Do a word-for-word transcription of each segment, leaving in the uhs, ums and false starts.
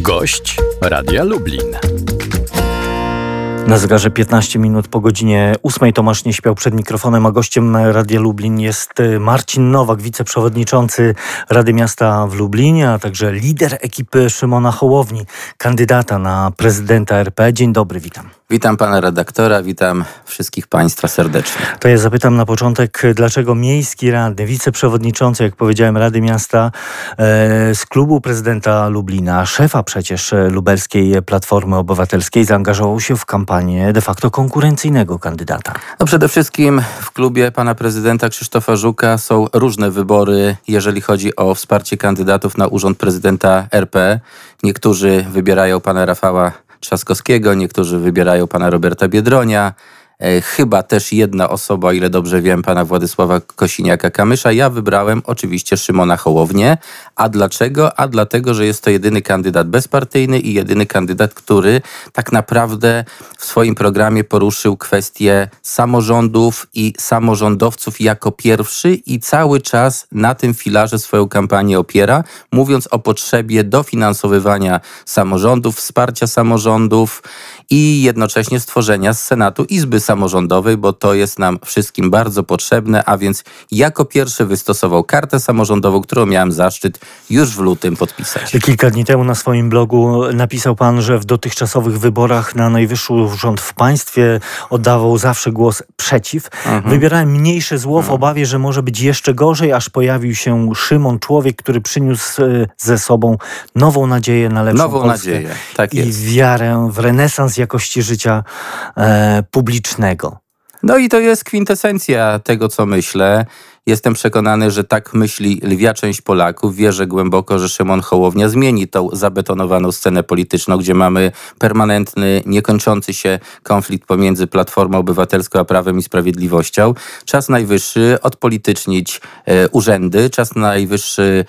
Gość Radia Lublin. Na zegarze piętnaście minut po godzinie ósmej. Tomasz nie śpiał przed mikrofonem, a gościem Radia Lublin jest Marcin Nowak, wiceprzewodniczący Rady Miasta w Lublinie, a także lider ekipy Szymona Hołowni, kandydata na prezydenta R P. Dzień dobry, witam. Witam pana redaktora, witam wszystkich państwa serdecznie. To ja zapytam na początek, dlaczego miejski radny, wiceprzewodniczący, jak powiedziałem, Rady Miasta e, z klubu prezydenta Lublina, szefa przecież lubelskiej Platformy Obywatelskiej, zaangażował się w kampanię de facto konkurencyjnego kandydata. No przede wszystkim w klubie pana prezydenta Krzysztofa Żuka są różne wybory, jeżeli chodzi o wsparcie kandydatów na urząd prezydenta R P. Niektórzy wybierają pana Rafała Trzaskowskiego, niektórzy wybierają pana Roberta Biedronia, e, chyba też jedna osoba, o ile dobrze wiem, pana Władysława Kosiniaka-Kamysza. Ja wybrałem oczywiście Szymona Hołownię. A dlaczego? A dlatego, że jest to jedyny kandydat bezpartyjny i jedyny kandydat, który tak naprawdę w swoim programie poruszył kwestię samorządów i samorządowców jako pierwszy i cały czas na tym filarze swoją kampanię opiera, mówiąc o potrzebie dofinansowywania samorządów, wsparcia samorządów i jednocześnie stworzenia z Senatu Izby Samorządowej, bo to jest nam wszystkim bardzo potrzebne, a więc jako pierwszy wystosował kartę samorządową, którą miałem zaszczyt już w lutym podpisać. Kilka dni temu na swoim blogu napisał pan, że w dotychczasowych wyborach na najwyższy urząd w państwie oddawał zawsze głos przeciw. Mhm. Wybierałem mniejsze zło w mhm. obawie, że może być jeszcze gorzej, aż pojawił się Szymon, człowiek, który przyniósł ze sobą nową nadzieję na lepszą Nową Polskę nadzieję, tak i jest. wiarę w renesans jakości życia e, publicznego. No i to jest kwintesencja tego, co myślę. Jestem przekonany, że tak myśli lwia część Polaków. Wierzę głęboko, że Szymon Hołownia zmieni tą zabetonowaną scenę polityczną, gdzie mamy permanentny, niekończący się konflikt pomiędzy Platformą Obywatelską a Prawem i Sprawiedliwością. Czas najwyższy odpolitycznić e, urzędy, czas najwyższy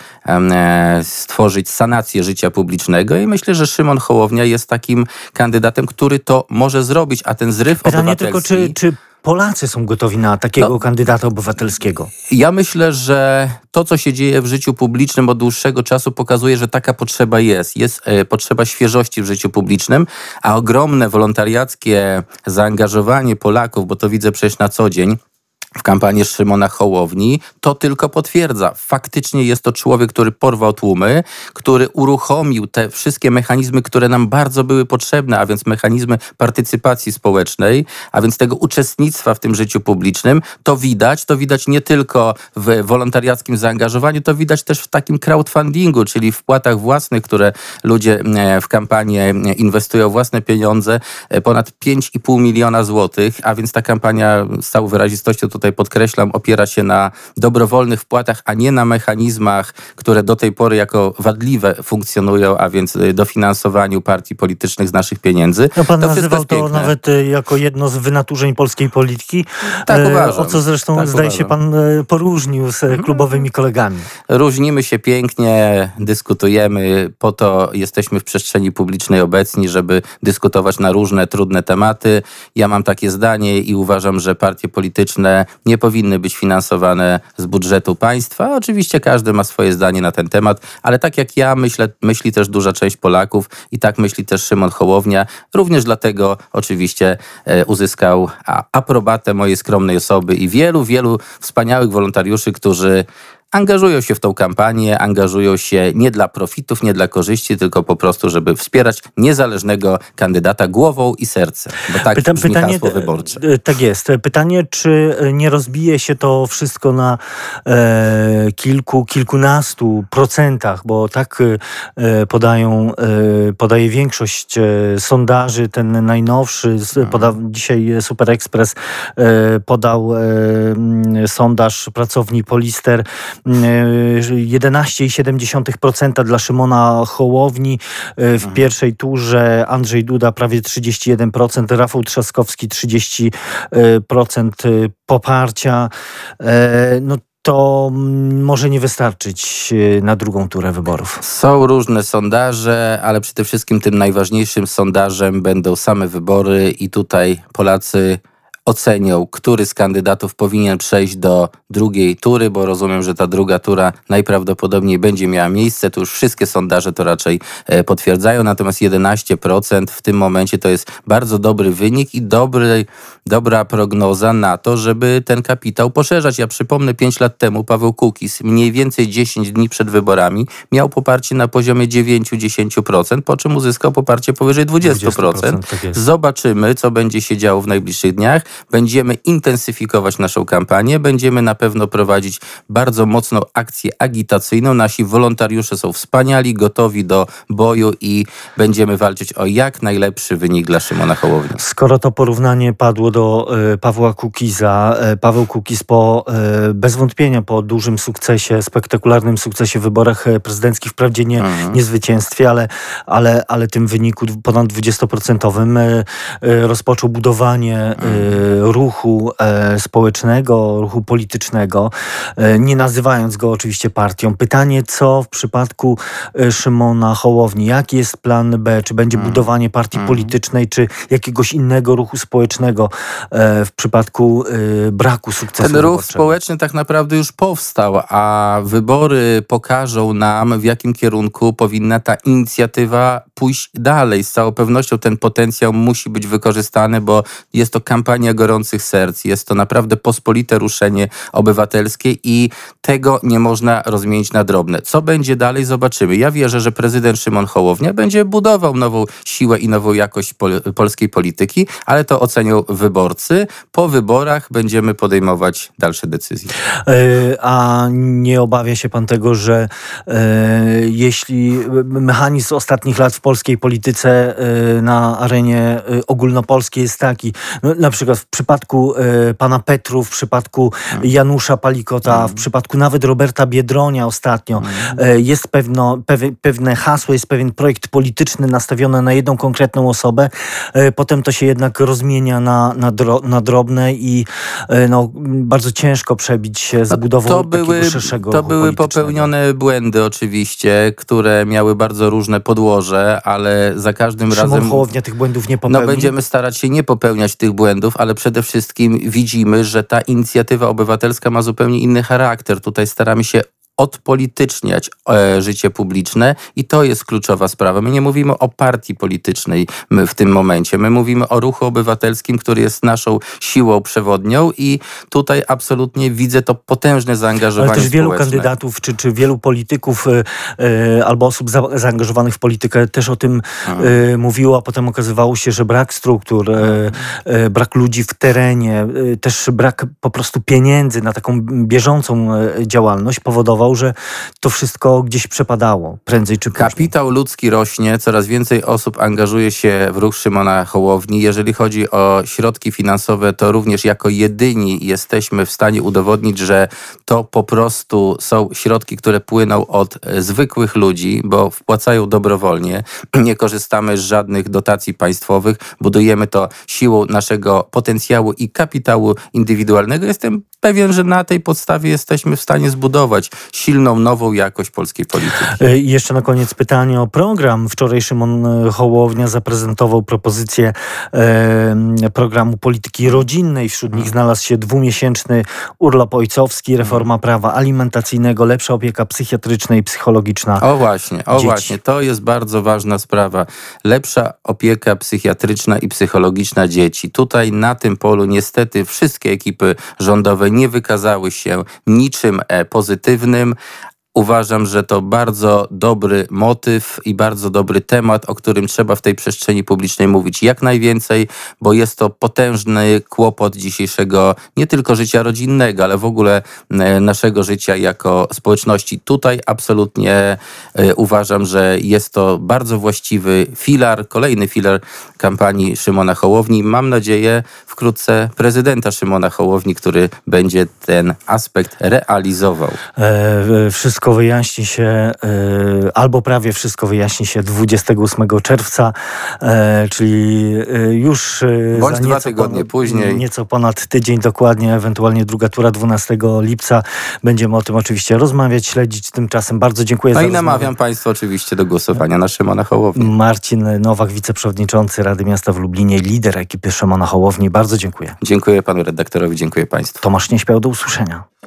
e, stworzyć sanację życia publicznego i myślę, że Szymon Hołownia jest takim kandydatem, który to może zrobić, a ten zryw Pytanie obywatelski... tylko, czy... czy... Polacy są gotowi na takiego no, kandydata obywatelskiego. Ja myślę, że to, co się dzieje w życiu publicznym od dłuższego czasu, pokazuje, że taka potrzeba jest. Jest e, potrzeba świeżości w życiu publicznym, a ogromne wolontariackie zaangażowanie Polaków, bo to widzę przecież na co dzień, w kampanię Szymona Hołowni, to tylko potwierdza. Faktycznie jest to człowiek, który porwał tłumy, który uruchomił te wszystkie mechanizmy, które nam bardzo były potrzebne, a więc mechanizmy partycypacji społecznej, a więc tego uczestnictwa w tym życiu publicznym. To widać, to widać nie tylko w wolontariackim zaangażowaniu, to widać też w takim crowdfundingu, czyli wpłatach własnych, które ludzie w kampanię inwestują własne pieniądze, ponad pięć i pół miliona złotych, a więc ta kampania z całą wyrazistością tutaj podkreślam, opiera się na dobrowolnych wpłatach, a nie na mechanizmach, które do tej pory jako wadliwe funkcjonują, a więc dofinansowaniu partii politycznych z naszych pieniędzy. No pan to nazywał to piękne. Nawet jako jedno z wynaturzeń polskiej polityki. Tak uważam. O co zresztą tak zdaje uważam. się pan poróżnił z klubowymi kolegami. Różnimy się pięknie, dyskutujemy, po to jesteśmy w przestrzeni publicznej obecni, żeby dyskutować na różne trudne tematy. Ja mam takie zdanie i uważam, że partie polityczne nie powinny być finansowane z budżetu państwa. Oczywiście każdy ma swoje zdanie na ten temat, ale tak jak ja myślę, myśli też duża część Polaków i tak myśli też Szymon Hołownia. Również dlatego oczywiście e, uzyskał a, aprobatę mojej skromnej osoby i wielu, wielu wspaniałych wolontariuszy, którzy angażują się w tą kampanię, angażują się nie dla profitów, nie dla korzyści, tylko po prostu, żeby wspierać niezależnego kandydata głową i sercem. Bo tak Pyta, brzmi pytanie, hasło wyborcze. Tak jest. Pytanie, czy nie rozbije się to wszystko na e, kilku, kilkunastu procentach, bo tak e, podają, e, podaje większość e, sondaży. Ten najnowszy, poda, dzisiaj Super Express e, podał e, sondaż pracowni Polister, jedenaście przecinek siedem procent dla Szymona Hołowni. W mhm. pierwszej turze Andrzej Duda prawie trzydzieści jeden procent, Rafał Trzaskowski trzydzieści procent poparcia. No to może nie wystarczyć na drugą turę wyborów. Są różne sondaże, ale przede wszystkim tym najważniejszym sondażem będą same wybory i tutaj Polacy ocenią, który z kandydatów powinien przejść do drugiej tury, bo rozumiem, że ta druga tura najprawdopodobniej będzie miała miejsce. Tu już wszystkie sondaże to raczej e, potwierdzają, natomiast jedenaście procent w tym momencie to jest bardzo dobry wynik i dobry, dobra prognoza na to, żeby ten kapitał poszerzać. Ja przypomnę, pięć lat temu Paweł Kukiz mniej więcej dziesięć dni przed wyborami miał poparcie na poziomie dziewięć do dziesięciu procent, po czym uzyskał poparcie powyżej dwadzieścia procent. Tak jest. Zobaczymy, co będzie się działo w najbliższych dniach. Będziemy intensyfikować naszą kampanię, będziemy na pewno prowadzić bardzo mocną akcję agitacyjną. Nasi wolontariusze są wspaniali, gotowi do boju i będziemy walczyć o jak najlepszy wynik dla Szymona Hołowni. Skoro to porównanie padło do y, Pawła Kukiza, y, Paweł Kukiz po, y, bez wątpienia po dużym sukcesie, spektakularnym sukcesie w wyborach prezydenckich, wprawdzie nie, Mhm. nie zwycięstwie, ale, ale, ale tym wyniku ponad dwudziestoprocentowym y, y, rozpoczął budowanie y, ruchu y, społecznego, ruchu politycznego, y, nie nazywając go oczywiście partią. Pytanie, co w przypadku y, Szymona Hołowni? Jaki jest plan B? Czy będzie Mhm. budowanie partii Mhm. politycznej, czy jakiegoś innego ruchu społecznego e, w przypadku e, braku sukcesu Ten ruch wyborczego? społeczny tak naprawdę już powstał, a wybory pokażą nam, w jakim kierunku powinna ta inicjatywa pójść dalej. Z całą pewnością ten potencjał musi być wykorzystany, bo jest to kampania gorących serc, jest to naprawdę pospolite ruszenie obywatelskie i tego nie można rozmienić na drobne. Co będzie dalej, zobaczymy. Ja wierzę, że prezydent Szymon Hołownia będzie budował nową siłę i nową jakość pol- polskiej polityki, ale to ocenią wyborcy. Po wyborach będziemy podejmować dalsze decyzje. E, a nie obawia się pan tego, że e, jeśli mechanizm ostatnich lat w polskiej polityce e, na arenie e, ogólnopolskiej jest taki, no, na przykład w przypadku e, pana Petru, w przypadku Janusza Palikota, Mm. w przypadku nawet Roberta Biedronia ostatnio, Mm. e, jest pewno, pewe, pewne hasło, jest pewien projekt polityczny nastawiony na jedną konkretną osobę, e, potem to się jednak rozmienia na, na, dro, na drobne i e, no, bardzo ciężko przebić się z budową To takiego były, szerszego to ruchu były politycznego. popełnione błędy oczywiście, które miały bardzo różne podłoże, ale za każdym Szymon razem... Hołownia tych błędów nie popełni. No będziemy starać się nie popełniać tych błędów, ale przede wszystkim widzimy, że ta inicjatywa obywatelska ma zupełnie inny charakter. Tutaj staramy się odpolityczniać e, życie publiczne i to jest kluczowa sprawa. My nie mówimy o partii politycznej my w tym momencie. My mówimy o ruchu obywatelskim, który jest naszą siłą przewodnią i tutaj absolutnie widzę to potężne zaangażowanie Ale też wielu społeczne. kandydatów, czy, czy wielu polityków e, e, albo osób za, zaangażowanych w politykę też o tym e, mówiło, a potem okazywało się, że brak struktur, e, e, brak ludzi w terenie, e, też brak po prostu pieniędzy na taką bieżącą e, działalność powodował, że to wszystko gdzieś przepadało prędzej czy później. Kapitał ludzki rośnie, coraz więcej osób angażuje się w ruch Szymona Hołowni. Jeżeli chodzi o środki finansowe, to również jako jedyni jesteśmy w stanie udowodnić, że to po prostu są środki, które płyną od zwykłych ludzi, bo wpłacają dobrowolnie. Nie korzystamy z żadnych dotacji państwowych. Budujemy to siłą naszego potencjału i kapitału indywidualnego. Jestem pewien, że na tej podstawie jesteśmy w stanie zbudować silną, nową jakość polskiej polityki. I jeszcze na koniec pytanie o program. Wczoraj Szymon Hołownia zaprezentował propozycję e, programu polityki rodzinnej. Wśród nich znalazł się dwumiesięczny urlop ojcowski, reforma prawa alimentacyjnego, lepsza opieka psychiatryczna i psychologiczna. O właśnie, o dzieci. właśnie, to jest bardzo ważna sprawa. Lepsza opieka psychiatryczna i psychologiczna dzieci. Tutaj na tym polu niestety wszystkie ekipy rządowe nie wykazały się niczym e, pozytywnym. Uważam, że to bardzo dobry motyw i bardzo dobry temat, o którym trzeba w tej przestrzeni publicznej mówić jak najwięcej, bo jest to potężny kłopot dzisiejszego nie tylko życia rodzinnego, ale w ogóle e, naszego życia jako społeczności. Tutaj absolutnie e, uważam, że jest to bardzo właściwy filar, kolejny filar kampanii Szymona Hołowni. Mam nadzieję wkrótce prezydenta Szymona Hołowni, który będzie ten aspekt realizował. E, wszystko wszystko wyjaśni się, albo prawie wszystko wyjaśni się dwudziestego ósmego czerwca, czyli już Bądź za dwa nieco tygodnie ponad, później. Nieco ponad tydzień dokładnie, ewentualnie druga tura dwunastego lipca. Będziemy o tym oczywiście rozmawiać, śledzić. Tymczasem bardzo dziękuję No za i rozmowę. namawiam Państwa oczywiście do głosowania na Szymona Hołownię. Marcin Nowak, wiceprzewodniczący Rady Miasta w Lublinie, lider ekipy Szymona Hołowni. Bardzo dziękuję. Dziękuję panu redaktorowi, dziękuję Państwu. Tomasz Nieśpiał, do usłyszenia.